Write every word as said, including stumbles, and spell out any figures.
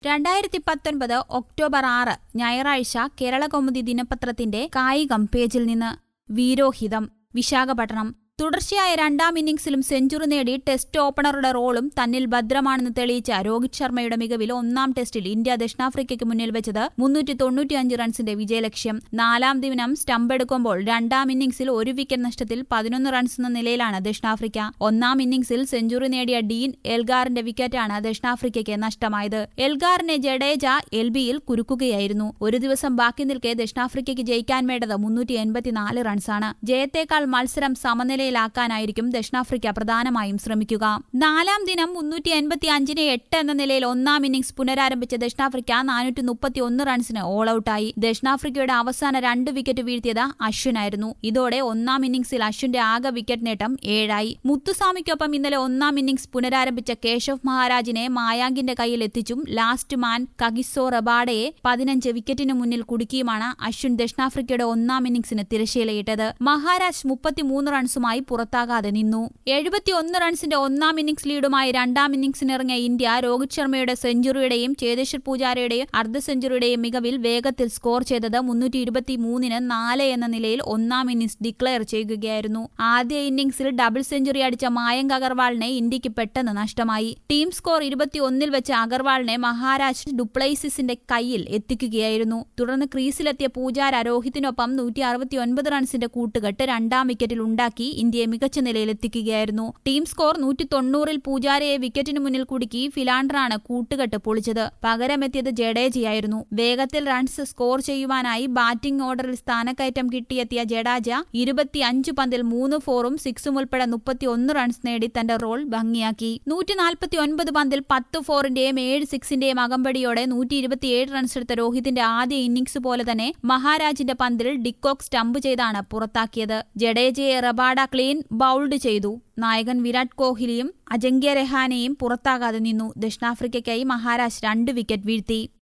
രണ്ടായിരത്തി പത്തൊൻപത് ഒക്ടോബർ ആറ് ഞായറാഴ്ച കേരളകൗമുദി ദിനപത്രത്തിന്റെ കായികം പേജിൽ നിന്ന് വീരോഹിതം. വിശാഖപട്ടണം. തുടർച്ചയായ രണ്ടാം ഇന്നിംഗ്സിലും സെഞ്ചുറി നേടി ടെസ്റ്റ് ഓപ്പണറുടെ റോളും തന്നിൽ ഭദ്രമാണെന്ന് തെളിയിച്ച രോഹിത് ശർമ്മയുടെ മികവിൽ ഒന്നാം ടെസ്റ്റിൽ ഇന്ത്യ ദക്ഷിണാഫ്രിക്കയ്ക്ക് മുന്നിൽ വെച്ചത് മുന്നൂറ്റി തൊണ്ണൂറ്റിയഞ്ച് റൺസിന്റെ വിജയലക്ഷ്യം. നാലാം ദിനം സ്റ്റമ്പെടുക്കുമ്പോൾ രണ്ടാം ഇന്നിംഗ്സിൽ ഒരു വിക്കറ്റ് നഷ്ടത്തിൽ പതിനൊന്ന് റൺസ് എന്ന നിലയിലാണ് ദക്ഷിണാഫ്രിക്ക. ഒന്നാം ഇന്നിംഗ്സിൽ സെഞ്ചുറി നേടിയ ഡീൻ എൽഗാറിന്റെ വിക്കറ്റാണ് ദക്ഷിണാഫ്രിക്കയ്ക്ക് നഷ്ടമായത്. എൽഗാറിനെ ജഡേജ എൽ ബിയിൽ കുരുക്കുകയായിരുന്നു. ഒരു ദിവസം ബാക്കി നിൽക്കെ ദക്ഷിണാഫ്രിക്കയ്ക്ക് ജയിക്കാൻ വേണ്ടത് മുന്നൂറ്റി എൺപത്തിനാല് റൺസാണ്. ജയത്തേക്കാൾ മത്സരം സമനില ായിരിക്കും ദക്ഷിണാഫ്രിക്ക പ്രധാനമായും ശ്രമിക്കുക. നാലാം ദിനം മുന്നൂറ്റി എൺപത്തി അഞ്ചിന് എട്ട് എന്ന നിലയിൽ ഒന്നാം ഇന്നിംഗ്സ് പുനരാരംഭിച്ച ദക്ഷിണാഫ്രിക്ക നാനൂറ്റി മുപ്പത്തി ഒന്ന് റൺസിന് ഓൾ ഔട്ടായി. ദക്ഷിണാഫ്രിക്കയുടെ അവസാന രണ്ട് വിക്കറ്റ് വീഴ്ത്തിയത് അശ്വിനായിരുന്നു. ഇതോടെ ഒന്നാം ഇന്നിംഗ്സിൽ അശ്വിന്റെ ആകെ വിക്കറ്റ് നേട്ടം ഏഴായി. മുത്തുസ്വാമിക്കൊപ്പം ഇന്നലെ ഒന്നാം ഇന്നിംഗ്സ് പുനരാരംഭിച്ച കേശവ് മഹാരാജിനെ മായാങ്കിന്റെ കയ്യിൽ എത്തിച്ചും ലാസ്റ്റ് മാൻ കഗിസോ റബാഡയെ പതിനഞ്ച് വിക്കറ്റിന് മുന്നിൽ കുടുക്കിയുമാണ് അശ്വിൻ ദക്ഷിണാഫ്രിക്കയുടെ ഒന്നാം ഇന്നിംഗ്സിന് തിരശ്ശീലയിട്ടത്. മഹാരാജ് മുപ്പത്തിമൂന്ന് റൺസുമായി പുറത്താകാതെ നിന്നു. എഴുപത്തിയൊന്ന് റൺസിന്റെ ഒന്നാം ഇന്നിംഗ്സ് ലീഡുമായി രണ്ടാം ഇന്നിംഗ്സിനിറങ്ങിയ ഇന്ത്യ രോഹിത് ശർമ്മയുടെ സെഞ്ചുറിയുടെയും ചേതേശ്വർ പൂജാരയുടെയും അർദ്ധ സെഞ്ചുറിയുടെയും മികവിൽ വേഗത്തിൽ സ്കോർ ചെയ്തത് മുന്നൂറ്റി ഇരുപത്തിമൂന്നിന് നാല് എന്ന നിലയിൽ ഒന്നാം ഇന്നിംഗ്സ് ഡിക്ലെയർ ചെയ്യുകയായിരുന്നു. ആദ്യ ഇന്നിംഗ്സിൽ ഡബിൾ സെഞ്ചുറി അടിച്ച മായങ്ക് അഗർവാളിനെ ഇന്ത്യക്ക് പെട്ടെന്ന് നഷ്ടമായി. ടീം സ്കോർ ഇരുപത്തിയൊന്നിൽ വെച്ച് അഗർവാളിനെ മഹാരാജ് ഡുപ്ലൈസിസിന്റെ കയ്യിൽ എത്തിക്കുകയായിരുന്നു. തുടർന്ന് ക്രീസിലെത്തിയ പൂജാര രോഹിത്തിനൊപ്പം നൂറ്റി അറുപത്തിയൊൻപത് റൺസിന്റെ കൂട്ടുകെട്ട് രണ്ടാം വിക്കറ്റിൽ ഉണ്ടാക്കി ഇന്ത്യയെ മികച്ച നിലയിലെത്തിക്കുകയായിരുന്നു. ടീം സ്കോർ നൂറ്റി തൊണ്ണൂറിൽ പൂജാരയെ വിക്കറ്റിന് മുന്നിൽ കുടുക്കി ഫിലാണ്ടറാണ് കൂട്ടുകെട്ട് പൊളിച്ചത്. പകരമെത്തിയത് ജഡേജയായിരുന്നു. വേഗത്തിൽ റൺസ് സ്കോർ ചെയ്യുവാനായി ബാറ്റിംഗ് ഓർഡറിൽ സ്ഥാനക്കയറ്റം കിട്ടിയെത്തിയ ജഡേജ ഇരുപത്തിയഞ്ച് പന്തിൽ മൂന്ന് ഫോറും സിക്സും ഉൾപ്പെടെ മുപ്പത്തിയൊന്ന് റൺസ് നേടി തന്റെ റോൾ ഭംഗിയാക്കി. നൂറ്റി നാൽപ്പത്തി ഒൻപത് പന്തിൽ പത്ത് ഫോറിന്റെയും ഏഴ് സിക്സിന്റെയും അകമ്പടിയോടെ നൂറ്റി ഇരുപത്തിയേഴ് റൺസ് എടുത്ത രോഹിത്തിന്റെ ആദ്യ ഇന്നിംഗ്സ് പോലെ തന്നെ മഹാരാജിന്റെ പന്തിൽ ഡിക്കോക്ക് സ്റ്റംപ് ചെയ്താണ് പുറത്താക്കിയത്. ജഡേജയെ റബാഡ ക്ലീൻ ബൌൾഡ് ചെയ്തു. നായകൻ വിരാട് കോഹ്ലിയും അജിങ്ക്യ രഹാനെയും പുറത്താകാതെ നിന്നു. ദക്ഷിണാഫ്രിക്കയ്ക്കായി മഹാരാജ് രണ്ട് വിക്കറ്റ് വീഴ്ത്തി.